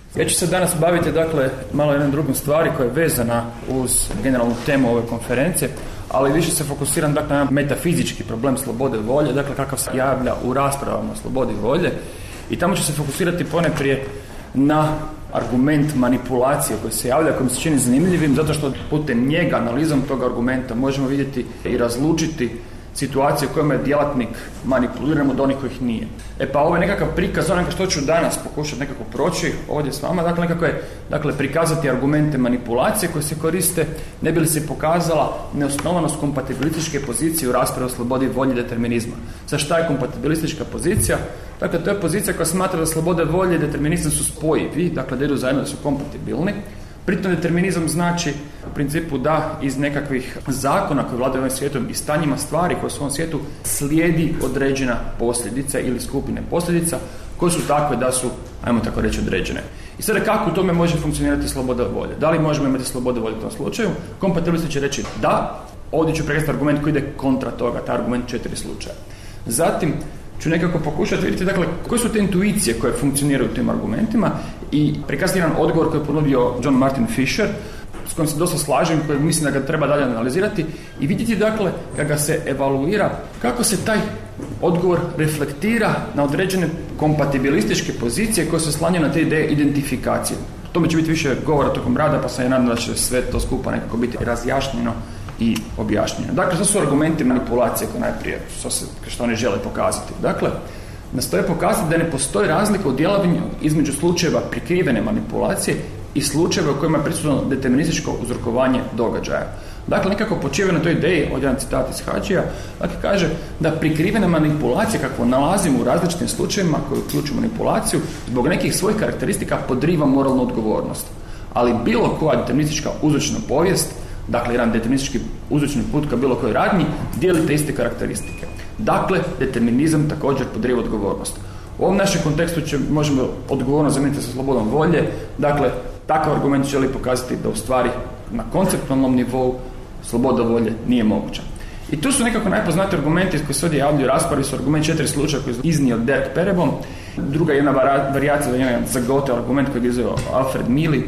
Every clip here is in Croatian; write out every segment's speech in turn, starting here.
Ja ću se danas baviti, dakle, malo jednom drugom stvari koja je vezana uz generalnu temu ove konferencije, ali više se fokusiram, dakle, na metafizički problem slobode volje, dakle, kakav se javlja u raspravama o slobodi volje. I tamo ću se fokusirati ponajprije na argument manipulacije koji se javlja, koji mi se čini zanimljivim, zato što putem njega, analizom tog argumenta, možemo vidjeti i razlučiti situacije u kojima je djelatnik manipuliran od onih kojih nije. Pa ovo je nekakav prikaz onoga što ću danas pokušati nekako proći ovdje s vama, dakle nekako je prikazati argumente manipulacije koje se koriste ne bi li se pokazala neosnovanost kompatibilističke pozicije u raspravi o slobodi volje i determinizma. Za šta je kompatibilistička pozicija? Dakle, to je pozicija koja smatra da slobode volje i determinizam su spojivi, dakle da idu zajedno, da su kompatibilni. Pritom determinizam znači u principu da iz nekakvih zakona koji vladaju ovim svijetom i stanjima stvari koje su u ovom svijetu slijedi određena posljedica ili skupine posljedica koje su takve da su, ajmo tako reći, određene. I sada kako u tome može funkcionirati sloboda volje? Da li možemo imati slobodu volje u tom slučaju? Kompatibilisti će reći da. Ovdje ću prekazati argument koji ide kontra toga, taj argument 4 slučaja. Zatim ću nekako pokušati vidjeti, dakle, koje su te intuicije koje funkcioniraju u tim argumentima i prikazati jedan odgovor koji je ponudio John Martin Fisher, s kojim se dosta slažem, koji mislim da ga treba dalje analizirati i vidjeti, dakle, kada ga se evaluira, kako se taj odgovor reflektira na određene kompatibilističke pozicije koje se slanjaju na te ideje identifikacije. O tome će biti više govora tokom rada, pa sam ja nadam da će sve to skupa nekako biti razjašnjeno i objašnjeno. Dakle, to su argumenti manipulacije koje najprije, što oni žele pokazati. Dakle, nastoje pokazati da ne postoji razlika u djelovanju između slučajeva prikrivene manipulacije i slučajeva u kojima je prisutno determinističko uzrokovanje događaja. Dakle, nekako počiva na toj ideji, ovdje jedan citat iz Hadžija, dakle kaže da prikrivena manipulacija kakvu nalazimo u različitim slučajevima koji uključuju manipulaciju zbog nekih svojih karakteristika podriva moralnu odgovornost. Ali bilo koja deterministička uzročna povijest, dakle, jedan deterministički uzročni put ka bilo kojoj radnji, dijeli te iste karakteristike. Dakle, determinizam također podriva odgovornost. U ovom našem kontekstu možemo odgovornost zamijeniti sa slobodom volje. Dakle, takav argument želi pokazati da u stvari na konceptualnom nivou sloboda volje nije moguća. I tu su nekako najpoznatiji argumenti koji se ovdje javljaju u raspravi, su argument 4 slučaja koji je iznio Dirk Perrebom. Druga jedna varijacija za Goethe argument koji je izveo Alfred Mili,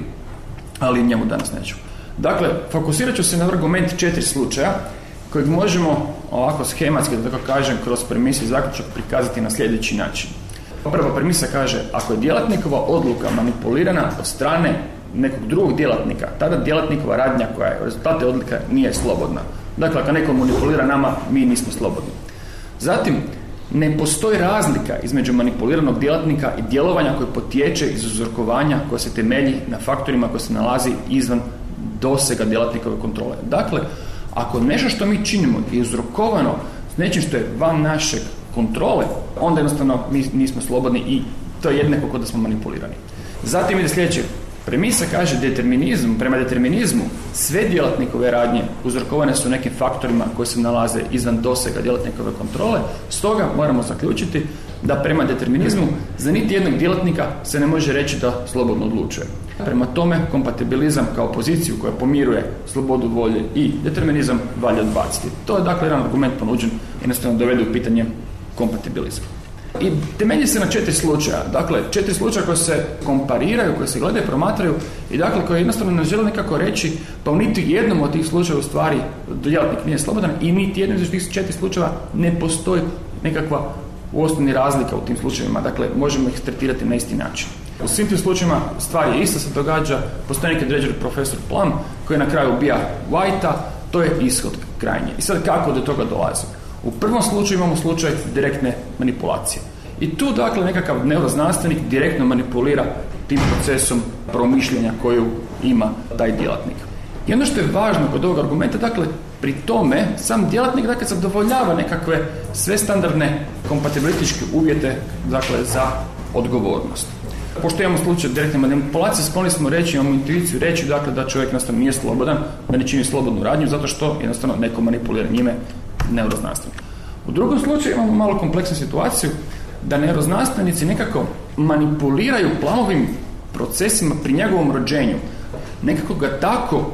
ali njemu danas neću. Dakle, fokusirat ću se na argument 4 slučaja kojeg možemo ovako schematski, da tako kažem, kroz premisu i zaključak prikazati na sljedeći način. Prva premisa kaže, ako je djelatnikova odluka manipulirana od strane nekog drugog djelatnika, tada djelatnikova radnja koja je rezultat te odluke nije slobodna. Dakle, ako neko manipulira nama, mi nismo slobodni. Zatim, ne postoji razlika između manipuliranog djelatnika i djelovanja koje potječe iz uzrokovanja koje se temelji na faktorima koji se nalazi izvan dosega djelatnikove kontrole. Dakle, ako nešto što mi činimo je uzrokovano s nečim što je van našeg kontrole, onda jednostavno mi nismo slobodni i to je jednako kao da smo manipulirani. Zatim ide sljedeće. Premisa kaže prema determinizmu sve djelatnikove radnje uzrokovane su nekim faktorima koji se nalaze izvan dosega djelatnikove kontrole, stoga moramo zaključiti da prema determinizmu za niti jednog djelatnika se ne može reći da slobodno odlučuje. Prema tome, kompatibilizam kao poziciju koja pomiruje slobodu volje i determinizam valja odbaciti. To je dakle jedan argument ponuđen i jednostavno dovede u pitanje kompatibilizam. I temelji se na 4 slučaja. Dakle, 4 slučaja koje se kompariraju, koje se gledaju, promatraju i dakle koje jednostavno ne žele nekako reći pa u niti jednom od tih slučaja u stvari djelatnik nije slobodan i niti jednom od tih 4 slučajeva ne postoji nekakva osnovna razlika u tim slučajevima. Dakle, možemo ih tretirati na isti način. U svim tim slučajevima stvar je ista, se događa, postoji neki određeni profesor Plum koji na kraju ubija Whitea, to je ishod krajnje. I sad kako do toga dolazi? U prvom slučaju imamo slučaj direktne manipulacije. I tu, dakle, nekakav neuroznanstvenik direktno manipulira tim procesom promišljanja koju ima taj djelatnik. I ono što je važno kod ovog argumenta, dakle, pri tome sam djelatnik, dakle, zadovoljava nekakve sve standardne kompatibilističke uvjete, dakle, za odgovornost. Pošto imamo slučaj direktne manipulacije, skloni smo reći, imamo intuiciju reći, dakle, da čovjek jednostavno nije slobodan, da ne čini slobodnu radnju, zato što jednostavno neko manipulira njime, neuroznanstvenik. U drugom slučaju imamo malo kompleksnu situaciju da neuroznanstvenici nekako manipuliraju Plumovim procesima pri njegovom rođenju. Nekako ga tako,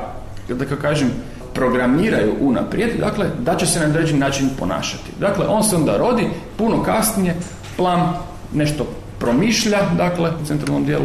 da kažem, programiraju unaprijed, dakle, da će se na određeni način ponašati. Dakle, on se onda rodi, puno kasnije, Plum nešto promišlja, dakle, u centralnom dijelu,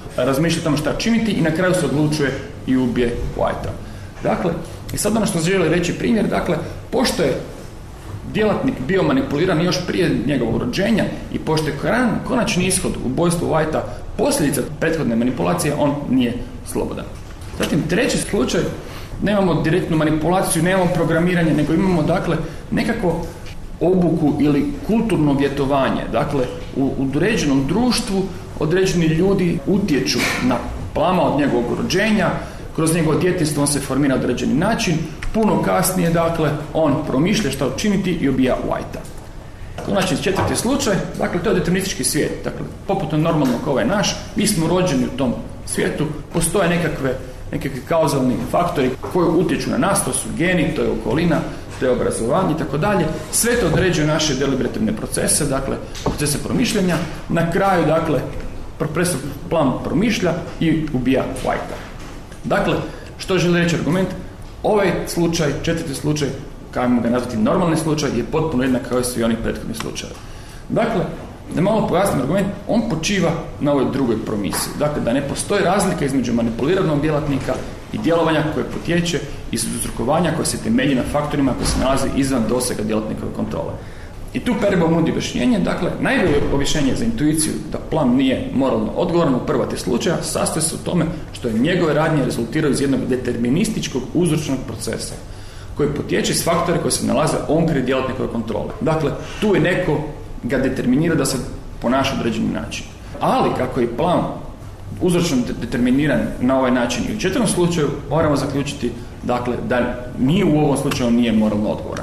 razmišlja o tome šta činiti i na kraju se odlučuje i ubije Whitea. Dakle, i sad ono što želi reći primjer, dakle, pošto je djelatnik bio manipuliran još prije njegovog rođenja i pošto je konačni ishod ubojstva Whitea posljedica prethodne manipulacije, on nije slobodan. Zatim, treći slučaj, nemamo direktnu manipulaciju, nemamo programiranje, nego imamo, dakle, nekako obuku ili kulturno vjetovanje. Dakle, u određenom društvu određeni ljudi utječu na Plama od njegovog rođenja, kroz njegovo djetinjstvo on se formira određeni način, puno kasnije, dakle, on promišlja šta učiniti i ubija Whitea. Znači, četvrti slučaj, dakle, to je deterministički svijet. Dakle, poput normalnog ovaj naš, mi smo rođeni u tom svijetu, postoje nekakvi kauzalni faktori koji utječu na nas, to su geni, to je okolina, to je obrazovanje i tako dalje. Sve to određuje naše deliberativne procese, dakle, procese promišljanja. Na kraju, dakle, profesor Plum promišlja i ubija Whitea. Dakle, što želi reći argument? Ovaj slučaj, četvrti slučaj, kako ga nazvati normalni slučaj, je potpuno jednak kao i svi oni prethodni slučajevi. Dakle, da malo pojasnim argument, on počiva na ovoj drugoj promisiji. Dakle, da ne postoji razlika između manipuliranog djelatnika i djelovanja koje potječe iz uzrokovanja koje se temelji na faktorima koji se nalazi izvan dosega djelatnikove kontrole. I tu Perebohm nudi objašnjenje, dakle, najbolje objašnjenje za intuiciju da Plum nije moralno odgovoran u prva te slučaja sastoji se u tome što je njegove radnje rezultiraju iz jednog determinističkog uzročnog procesa koji potječe iz faktora koji se nalaze onkraj djelatnikove kontrole. Dakle, tu je neko ga determinira da se ponaša određeni način. Ali kako je Plum uzročno determiniran na ovaj način i u četvrtom slučaju, moramo zaključiti, dakle, da nije u ovom slučaju nije moralno odgovoran.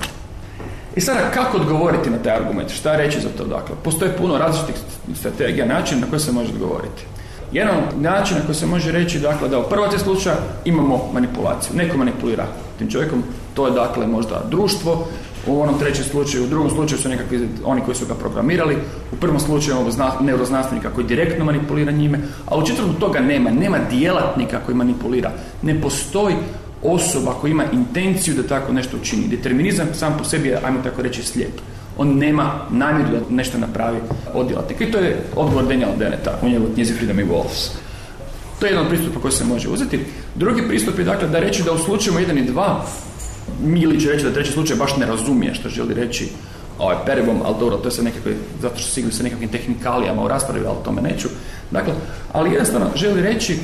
I sada, kako odgovoriti na taj argument? Šta reći za to? Dakle, postoje puno različitih strategija, načina na koje se može odgovoriti. Jedan od načina na koji se može reći, dakle, da u prva te slučaja imamo manipulaciju. Neko manipulira tim čovjekom, to je, dakle, možda društvo, u onom trećem slučaju, u drugom slučaju su nekakvi oni koji su ga programirali, u prvom slučaju neuroznanstvenika koji direktno manipulira njime, a u četvrtom toga nema djelatnika koji manipulira. Ne postoji osoba koja ima intenciju da tako nešto učini. Determinizam sam po sebi je, ajmo tako reći, slijep. On nema namjeru da nešto napravi od djelatnika. I to je odgovor Daniela Dennetta u njegovoj knjizi Freedom and Wolves. To je jedan od pristupa koji se može uzeti. Drugi pristup je, dakle, da reći da u slučajima 1 i 2 Milić će reći da treći slučaj baš ne razumije što želi reći Perebohm, ali dobro, to je sad nekakve, zato što sigurno sa nekakvim tehnikalijama u raspravi, ali tome neću. Dakle, ali jednostavno želi reći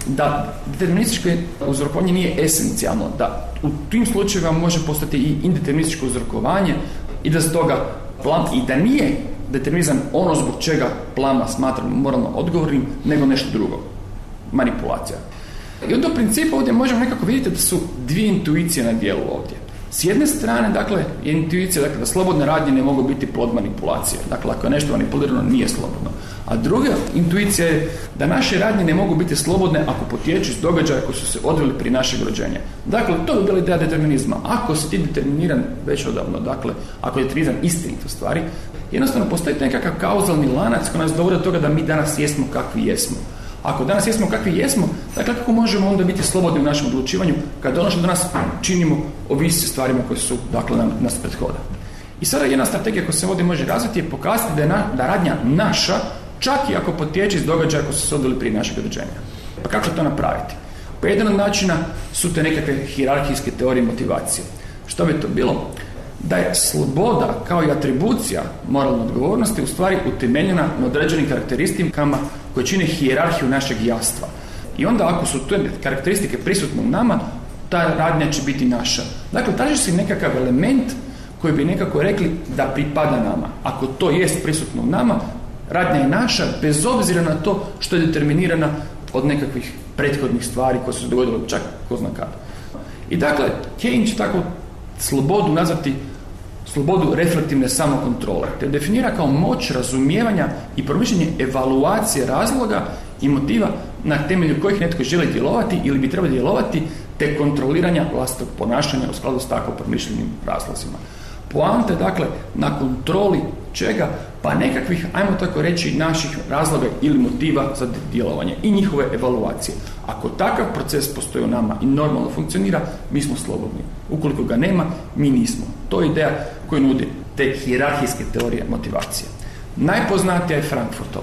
da determinističko uzrokovanje nije esencijalno, da u tim slučajevima može postati i indeterminističko uzrokovanje i da stoga Plum, i da nije determinizam ono zbog čega Pluma smatramo moralno odgovornim, nego nešto drugo. Manipulacija. I onda u principu ovdje možemo nekako vidjeti da su dvije intuicije na dijelu ovdje. S jedne strane, dakle, je intuicija, dakle, da slobodne radnje ne mogu biti plod manipulacije. Dakle, ako je nešto manipulirano, nije slobodno. A druga intuicija je da naše radnje ne mogu biti slobodne ako potječu iz događaja koji su se odvili prije našeg rođenja. Dakle, to bi bila ideja determinizma. Ako si ti determiniran već odavno, dakle, ako je determinizam istinit u stvari, jednostavno postoji nekakav kauzalni lanac koji nas dovodi do toga da mi danas jesmo kakvi jesmo. Ako danas jesmo kakvi jesmo, dakle, kako možemo onda biti slobodni u našem odlučivanju kada ono što danas činimo ovisi stvarima koje su, dakle, nas prethode. I sada jedna strategija koja se ovdje može razviti je pokazati da radnja naša, čak i ako potječe iz događaja koji su se odvili prije našeg rođenja. Pa kako to napraviti? Pa jedan od načina su te nekakve hijerarhijske teorije motivacije. Što bi to bilo? Da je sloboda kao i atribucija moralne odgovornosti u stvari utemeljena na određenim karakteristikama koje čine hijerarhiju našeg jastva. I onda ako su te karakteristike prisutne u nama, ta radnja će biti naša. Dakle, traži se nekakav element koji bi nekako rekli da pripada nama. Ako to jest prisutno u nama, radnja je naša bez obzira na to što je determinirana od nekakvih prethodnih stvari koje su se dogodile čak ko zna kada. I dakle, Keynes će tako slobodu nazvati slobodu reflektivne samokontrole, te definira kao moć razumijevanja i promišljanje evaluacije razloga i motiva na temelju kojih netko želi djelovati ili bi trebalo djelovati, te kontroliranja vlastitog ponašanja u skladu s tako promišljenim razlozima. Poanta je, dakle, na kontroli čega? Pa nekakvih, ajmo tako reći, naših razloga ili motiva za djelovanje i njihove evaluacije. Ako takav proces postoji u nama i normalno funkcionira, mi smo slobodni. Ukoliko ga nema, mi nismo. To je ideja koju nudi te hijerarhijske teorije motivacije. Najpoznatija je Frankfurtova.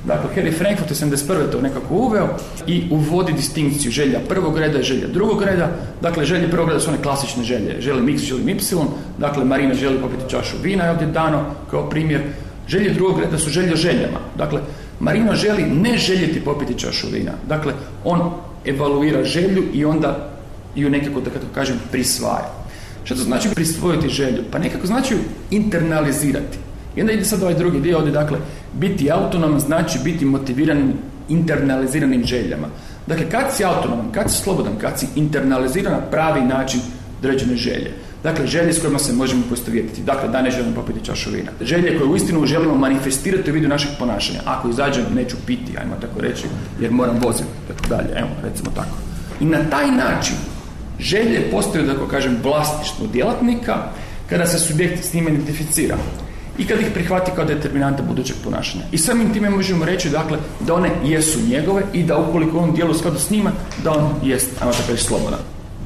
Dakle, Harry Frankfurt je 71. to nekako uveo i uvodi distinkciju želja prvog reda i želja drugog reda. Dakle, želje prvog reda su one klasične želje. Želim X, želim Y. Dakle, Marina želi popiti čašu vina, je ovdje dano kao primjer. Želje drugog reda su želje o željama. Dakle, Marino želi ne željeti popiti čašu vina. Dakle, on evaluira želju i onda ju nekako, da kako kažem, prisvaja. Što to znači prisvojiti želju? Pa nekako znači internalizirati. I onda ide sad ovaj drugi dio ovdje, dakle, biti autonoman znači biti motiviran internaliziranim željama. Dakle, kad si autonoman, kad si slobodan, kad si internaliziran na pravi način određene želje. Dakle, želje s kojima se možemo poistovjetiti. Dakle, da ne želim popiti čašu vina. Želje koje uistinu želimo manifestirati u vidu našeg ponašanja. Ako izađem, neću piti, ajmo tako reći, jer moram voziti, tako dalje, evo, recimo tako. I na taj način želje postaju, da kažem, vlasništvo djelatnika kada se subjekt s njima identificira i kada ih prihvati kao determinanta budućeg ponašanja. I samim time možemo reći, dakle, da one jesu njegove i da ukoliko on djeluje u skladu s njima, da on jest, ajmo tako reći, slobodan.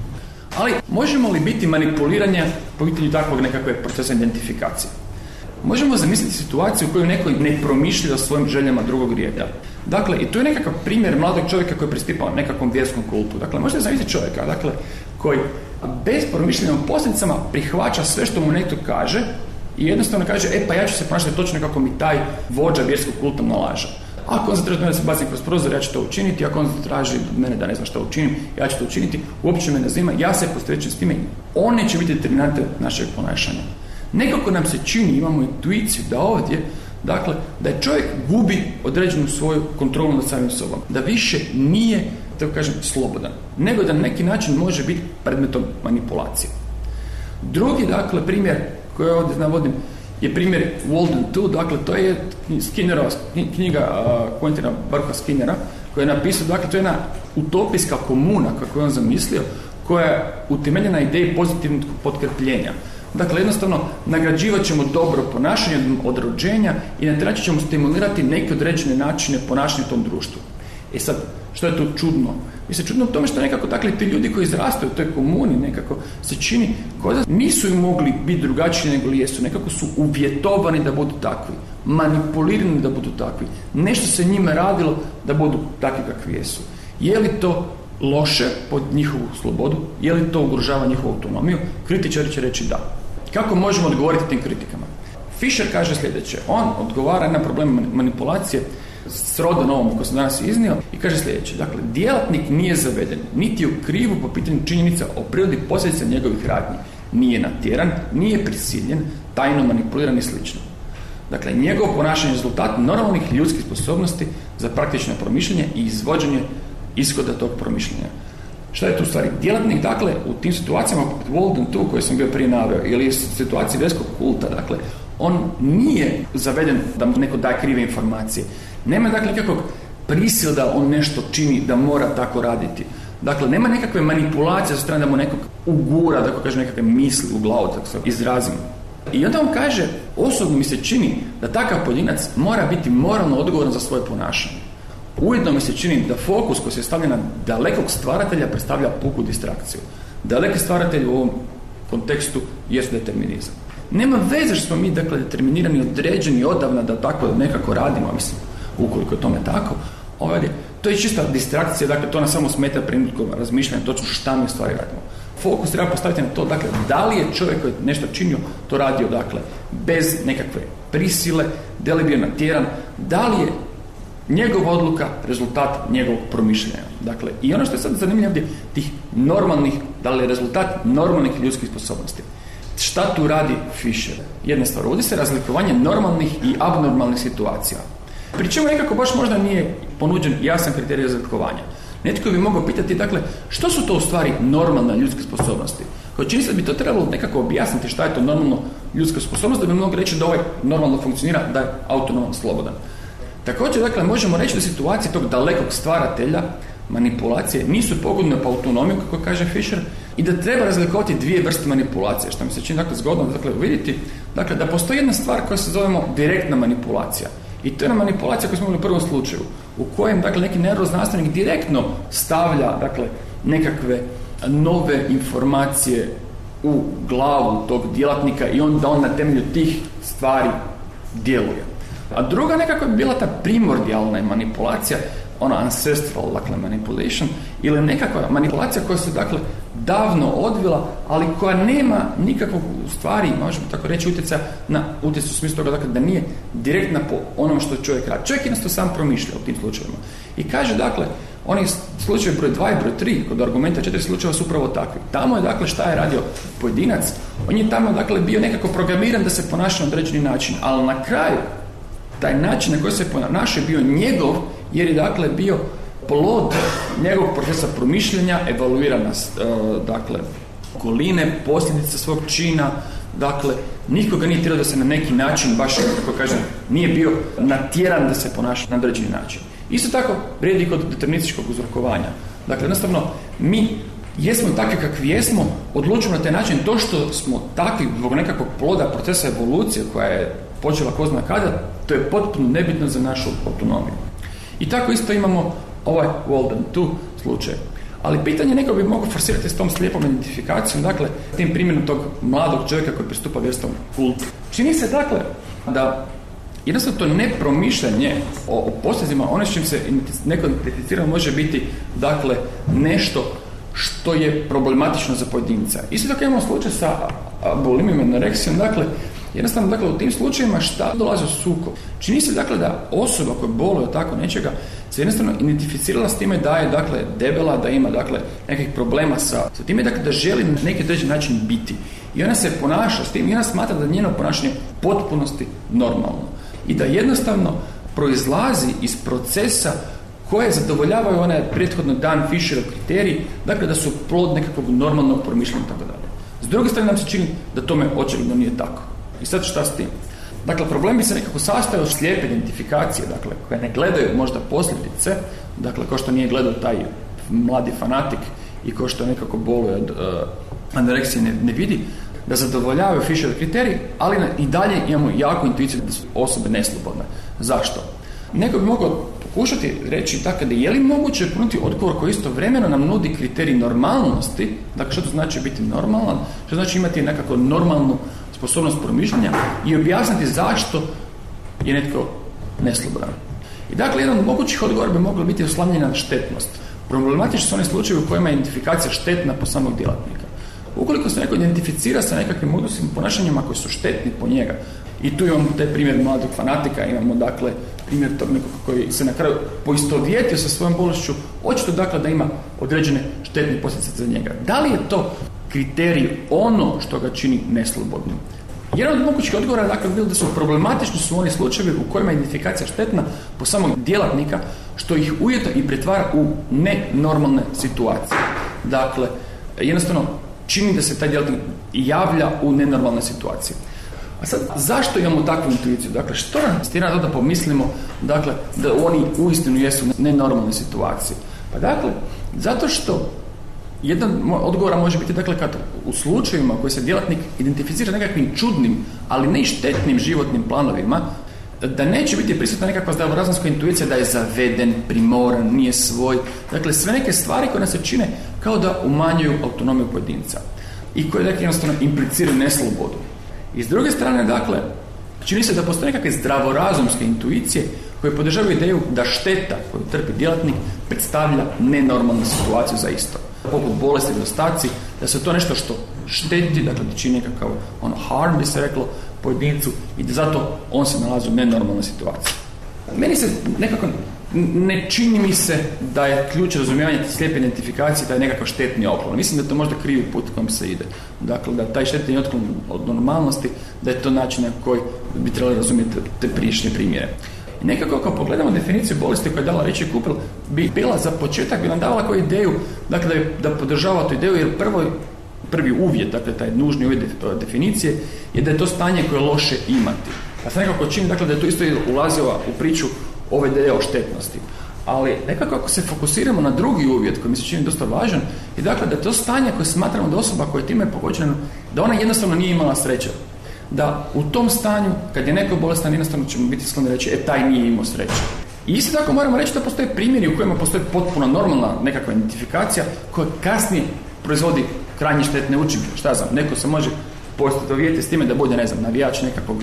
Ali možemo li biti manipuliranje po pitanju takvog nekakve procesa identifikacije? Možemo zamisliti situaciju u kojoj neko ne promišlja o svojim željama drugog reda. Dakle, i tu je nekakav primjer mladog čovjeka koji je pristupao nekakvom vjerskom kultu. Dakle, možete zamisliti čovjeka, dakle, koji bez promišljanja o posljedicama prihvaća sve što mu netko kaže i jednostavno kaže, pa ja ću se ponašati točno kako mi taj vođa vjerskog kulta nalaže. Ako on zatraži da se bacim kroz prozor, ja ću to učiniti. Ako on zatraži od mene da ne znam što učinim, ja ću to učiniti. Uopće me ne zanima, ja se posvećujem s time. One će biti determinante našeg ponašanja. Nekako nam se čini, imamo intuiciju da ovdje, dakle, da je čovjek gubi određenu svoju kontrolu nad samim sobom. Da više nije, tako kažem, slobodan. Nego da na neki način može biti predmetom manipulacije. Drugi, dakle, primjer koji ovdje navodim je primjer Walden 2, dakle, to je Skinnerova knjiga Quentina Barucha Skinnera, koja je napisao, dakle, to je jedna utopijska komuna, kako je on zamislio, koja je utemeljena ideji pozitivnog potkrepljenja. Dakle, jednostavno, nagrađivat ćemo dobro ponašanje od rođenja i na taj način ćemo stimulirati neke određene načine ponašanja u tom društvu. E sad, što je tu čudno? Mi se čudno u tome što nekako dakle, ti ljudi koji izrastaju u toj komuni nekako se čini kao da nisu im mogli biti drugačiji nego li jesu. Nekako su uvjetovani da budu takvi, manipulirani da budu takvi. Nešto se njima radilo da budu takvi kakvi jesu. Je li to loše pod njihovu slobodu? Je li to ugrožava njihovu autonomiju? Kritičari će reći da. Kako možemo odgovoriti tim kritikama? Fisher kaže sljedeće. On odgovara na problem manipulacije s rodom ovom koji sam danas iznio i kaže sljedeće. Dakle, djelatnik nije zaveden, niti u krivu po pitanju činjenica o prirodi posljedica njegovih radnji. Nije natjeran, nije prisiljen, tajno manipuliran i slično. Dakle, njegovo ponašanje je rezultat normalnih ljudskih sposobnosti za praktično promišljanje i izvođenje ishoda tog promišljanja. Šta je tu stvari? Djelatnik, dakle, u tim situacijama poput Walden 2 koje sam bio prije naveo ili situaciji vjerskog kulta, dakle, on nije zaveden da mu neko daje krive informacije. Nema, dakle, nikakvog prisila da on nešto čini, da mora tako raditi. Dakle, nema nekakve manipulacije sa strane da mu nekog ugura, da kaže nekakve misli u glavu, tako se izrazim. I onda on kaže, osobno mi se čini da takav pojedinac mora biti moralno odgovoran za svoje ponašanje. Ujedno mi se čini da fokus koji se stavlja na dalekog stvaratelja predstavlja puku distrakciju. Daleki stvaratelj u ovom kontekstu jest determinizam. Nema veze što smo mi, dakle, determinirani, određeni odavna da tako nekako radimo, mislim, ukoliko je tome tako. To je čista distrakcija, dakle, to nas samo smeta prilikom razmišljanja točno šta mi u stvari radimo. Fokus treba postaviti na to, dakle, da li je čovjek koji je nešto činio, to radio, dakle, bez nekakve prisile, da li je bio natjeran, da li je njegova odluka rezultat njegovog promišljanja. Dakle, i ono što je sad zanimljivo ovdje, tih normalnih, da li je rezultat normalnih ljudskih sposobnosti. Šta tu radi Fisher? Jedna stvar, ovdje se razlikovanje normalnih i abnormalnih situacija. Pri čemu nekako baš možda nije ponuđen jasan kriterij razlikovanja. Netko bi mogao pitati, dakle, što su to u stvari normalne ljudske sposobnosti? Čini se da bi to trebalo nekako objasniti šta je to normalno ljudska sposobnost, da bi mogli reći da ovaj normalno funkcionira, da je autonoman, slobodan. Također, dakle, možemo reći da situacije tog dalekog stvaratelja manipulacije nisu pogodne po autonomiju, kako kaže Fisher, i da treba razlikovati dvije vrste manipulacije, što mi se čini, dakle, zgodno, dakle, vidjeti, dakle, da postoji jedna stvar koja se zovemo direktna manipulacija. I to je jedna manipulacija koju smo imali u prvom slučaju, u kojem, dakle, neki neuroznanstvenik direktno stavlja, dakle, nekakve nove informacije u glavu tog djelatnika i onda on na temelju tih stvari djeluje. A druga nekako je bila ta primordijalna manipulacija, ona ancestral, dakle, manipulation, ili nekakva manipulacija koja se, dakle, davno odvila, ali koja nema nikakvog, u stvari, možemo tako reći, utjecaja u smislu toga, dakle, da nije direktna po onom što čovjek radi. Čovjek jednostavno sam promišlja u tim slučajevima. I kaže, dakle, oni slučajevi broj 2 i broj 3, kod argumenta 4 slučajeva su upravo takvi. Tamo je, dakle, šta je radio pojedinac, on je tamo, dakle, bio nekako programiran da se ponaša na određeni način, ali na kraju taj način na koji se ponaša je bio njegov, jer je, dakle, bio plod njegovog procesa promišljanja, evaluirana, dakle, okoline, posljedice svog čina, dakle, nikoga nije tjerao da se na neki način, baš kako kažem, nije bio natjeran da se ponaša na određeni način. Isto tako vrijedi kod determinističkog uzrokovanja. Dakle, jednostavno, mi jesmo takvi kakvi jesmo, odlučimo na taj način to što smo takvi zbog nekakvog ploda procesa evolucije koja je počela ko zna kada, to je potpuno nebitno za našu autonomiju. I tako isto imamo ovaj Walden tu slučaj. Ali pitanje neko bi mogao forsirati s tom slijepom identifikacijom, dakle, tim primjerom tog mladog čovjeka koji pristupa vjerskom kultu. Čini se, dakle, da jednostavno to nepromišljanje o posljedicama, ono s čim se neko identificira može biti, dakle, nešto što je problematično za pojedinca. Isto tako imamo slučaj sa bulimijom i anoreksijom, dakle, jednostavno, dakle, u tim slučajevima šta dolazi u sukob? Čini se, dakle, da osoba koja boluje od tako nečega se jednostavno identificirala s time da je, dakle, debela, da ima, dakle, nekih problema sa time, dakle, da želi na neki određen način biti. I ona se ponaša s tim i ona smatra da njeno ponašanje potpunosti normalno. I da jednostavno proizlazi iz procesa koje zadovoljavaju onaj prethodno dan Fisherov kriterij, dakle, da su plod nekakvog normalnog promišljanja i tako dalje. S druge strane nam se čini da tome očigledno nije tako. I sad šta s tim? Dakle, problem bi se nekako sastojao od slijepe identifikacije, dakle, koje ne gledaju možda posljedice, dakle, kao što nije gledao taj mladi fanatik i kao što nekako boluje od anoreksije ne vidi, da zadovoljavaju Fisherov kriterij, ali i dalje imamo jaku intuiciju da su osobe neslobodne. Zašto? Neko bi mogao pokušati reći tako da je li moguće ponuditi odgovor koji istovremeno nam nudi kriterij normalnosti, dakle, što to znači biti normalan, što znači imati nekako normalnu sposobnost promišljanja i objasniti zašto je netko neslobodan. I dakle, jedan od mogućih odgovora bi moglo biti oslanjena na štetnost. Problematični su oni slučajevi u kojima je identifikacija štetna po samog djelatnika. Ukoliko se neko identificira sa nekakvim modusima ponašanjima koji su štetni po njega, i tu imamo taj primjer mladog fanatika, imamo, dakle, primjer tog nekog koji se na kraju poistovjetio sa svojom bolešću, očito, dakle, da ima određene štetne posljedice za njega. Da li je to kriterij ono što ga čini neslobodnim? Jedan od mogućih odgovora je, dakle, bilo da su problematični su oni slučajevi u kojima je identifikacija štetna po samog djelatnika, što ih ujeta i pretvara u nenormalne situacije. Dakle, jednostavno čini da se taj djelatnik javlja u nenormalne situacije. A sad, zašto imamo takvu intuiciju? Dakle, što nam stira da pomislimo, dakle, da oni uistinu jesu nenormalne situacije? Pa dakle, zato što jedan odgovor može biti, dakle, kad u slučajevima koji se djelatnik identificira nekakvim čudnim, ali ne i štetnim životnim planovima, da neće biti prisutna nekakva zdravorazumska intuicija da je zaveden, primoran, nije svoj. Dakle, sve neke stvari koje nas se čine kao da umanjuju autonomiju pojedinca i koje, dakle, jednostavno impliciraju neslobodu. I s druge strane, dakle, čini se da postoje nekakve zdravorazumske intuicije koje podržavaju ideju da šteta koju trpi djelatnik predstavlja nenormalnu situaciju za isto. Poput bolesti, nedostaci, da se to nešto što šteti, dakle, da čini nekakav harm, bi se reklo, pojedincu i da zato on se nalazi u nenormalnoj situaciji. Meni se nekako ne čini mi se da je ključ razumijevanja slijepe identifikacije da je nekakav štetni otklon. Mislim da je to možda krivi put kojim se ide. Dakle, da taj štetni otklon od normalnosti, da je to način na koji bi trebali razumjeti te prijašnje primjere. I nekako ako pogledamo definiciju bolesti koju je dala Richie Kupel, bi bila za početak, bi nam davala koju ideju, dakle, da podržava tu ideju, jer prvi uvjet, dakle, taj nužni uvjet definicije, je da je to stanje koje je loše imati. Ja sam nekako čini, dakle, da je to isto ulazila u priču ove ideje o štetnosti. Ali nekako ako se fokusiramo na drugi uvjet koji mi se čini dosta važan, je, dakle, da je to stanje koje smatramo da osoba koja je time pogođena, da ona jednostavno nije imala sreće. Da u tom stanju, kad je neko bolestan, jednostavno ćemo biti skloni reći, taj nije imao sreće. I isto tako moramo reći da postoje primjeri u kojima postoji potpuno normalna nekakva identifikacija koja kasnije proizvodi krajnje štetne učinke. Šta znam, neko se može poistovjetiti s time da bude, ne znam, navijač nekakvog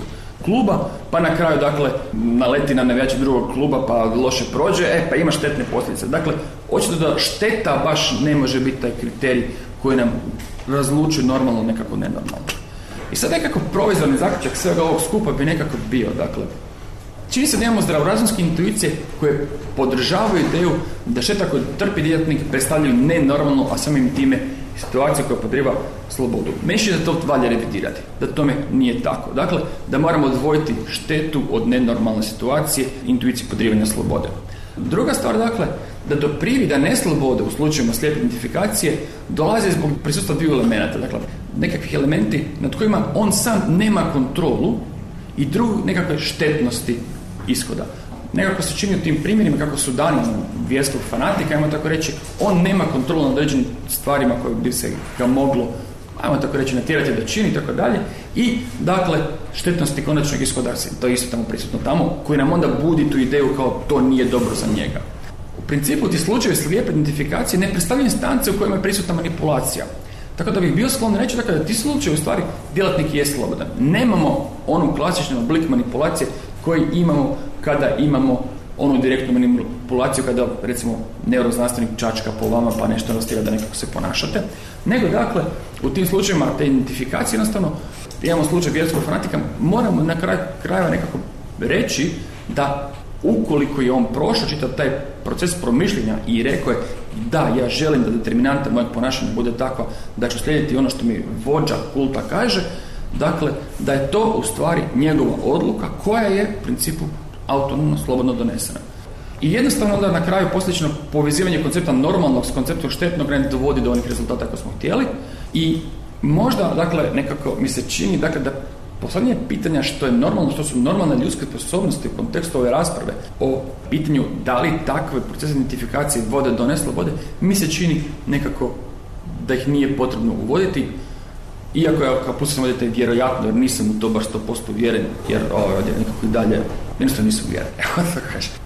kluba, pa na kraju dakle naleti na navijače drugog kluba pa loše prođe, pa ima štetne posljedice. Dakle, očito da šteta baš ne može biti taj kriterij koji nam razlučuje normalno nekako nenormalno. I sad nekako provizorni zaključak svega ovog skupa bi nekako bio, dakle, čini se da imamo zdravorazumske intuicije koje podržavaju ideju da šteta koju trpi djelatnik predstavljaju nenormalno, a samim time situacija koja podriva slobodu. Meni da to valja revidirati, da tome nije tako. Dakle, da moramo odvojiti štetu od nenormalne situacije, intuicije podrivanja slobode. Druga stvar, dakle, da do privida neslobode u slučajima slijepe identifikacije dolazi zbog prisustva dviju elemenata. Dakle, nekakvih elementi nad kojima on sam nema kontrolu i druge nekakve štetnosti ishoda. Nekako se čini u tim primjerima kako su dani vjerskog fanatika, ajmo tako reći, on nema kontrolu nad određenim stvarima koje bi se ga moglo, ajmo tako reći, natjerati da čini i tako dalje. I, dakle, štetnosti konačnog ishoda, to je isto tamo prisutno tamo, koji nam onda budi tu ideju kao to nije dobro za njega. U principu ti slučajevi slijepe identifikacije ne predstavljaju instance u kojima je prisutna manipulacija. Tako da bih bio sklon reći da ti slučajevi u stvari djelatnik je slobodan. Nemamo onu klasičnu oblik manipulacije koji imamo kada imamo onu direktnu manipulaciju kada recimo neuroznanstvenik čačka po vama pa nešto nastira da nekako se ponašate. Nego dakle u tim slučajevima te identifikacije jednostavno imamo slučaj vjerskog fanatika, moramo na kraju krajeva nekako reći da ukoliko je on prošao čitav taj proces promišljenja i rekao je da ja želim da determinanta mojeg ponašanja bude takva da ću slijediti ono što mi vođa kulta kaže, dakle da je to u stvari njegova odluka koja je u principu autonomno, slobodno donesena. I jednostavno onda na kraju posljedično povezivanje koncepta normalnog s konceptom štetnog ne dovodi do onih rezultata koje smo htjeli i možda dakle nekako mi se čini dakle da postavljanje pitanja što je normalno, što su normalne ljudske sposobnosti u kontekstu ove rasprave o pitanju da li takve procese identifikacije vode do neslobode, mi se čini nekako da ih nije potrebno uvoditi, iako ja kao pustio sam vodite vjerojatno, jer nisam u to baš 100% uvjeren, jer ovdje nekako i dalje jednostavno nisam uvjeren. Evo da kažem.